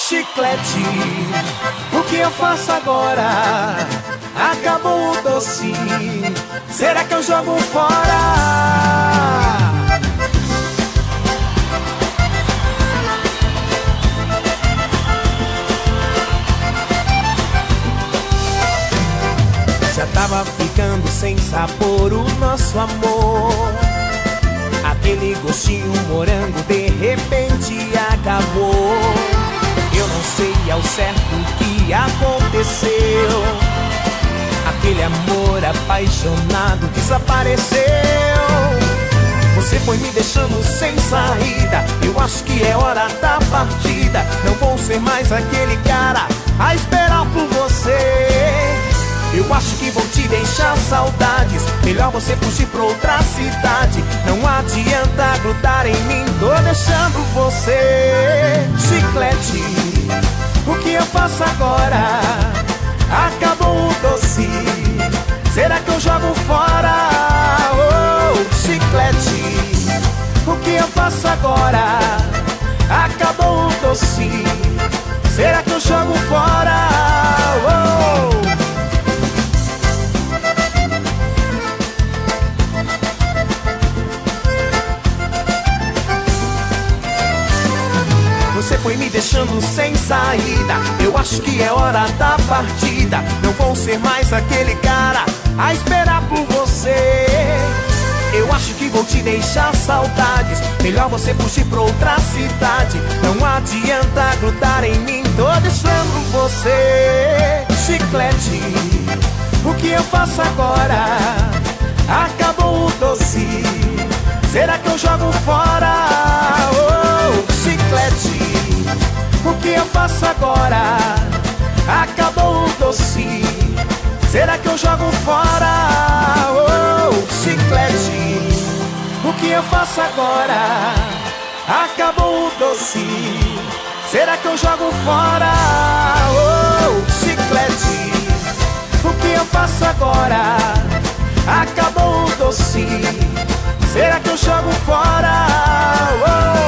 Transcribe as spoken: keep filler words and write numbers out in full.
chiclete, o que eu faço agora? Acabou o doce, será que eu jogo fora? Já tava ficando sem sabor o nosso amor. Aquele gostinho morango de repente acabou. Eu não sei ao certo o que aconteceu. Aquele amor apaixonado desapareceu. Você foi me deixando sem saída. Eu acho que é hora da partida. Não vou ser mais aquele cara a esperar por você. Eu acho que vou te deixar saudades. Melhor você fugir pra outra cidade. Não adianta grudar em mim, tô deixando você. Chiclete, o que eu faço agora? Acabou o doce, será que eu jogo fora? Oh, chiclete, o que eu faço agora? Acabou o doce, será que eu jogo fora? Oh. Você foi me deixando sem saída. Eu acho que é hora da partida. Não vou ser mais aquele cara a esperar por você. Eu acho que vou te deixar saudades. Melhor você fugir pra outra cidade. Não adianta grudar em mim, tô deixando você. Chiclete, o que eu faço agora? Acabou o doce, será que eu jogo fora? Oh, chiclete, o que eu faço agora? Acabou o doce, será que eu jogo fora? Oh, chiclete, o que eu faço agora? Acabou o doce, será que eu jogo fora? Oh, chiclete, o que eu faço agora? Acabou o doce, será que eu jogo fora? Oh.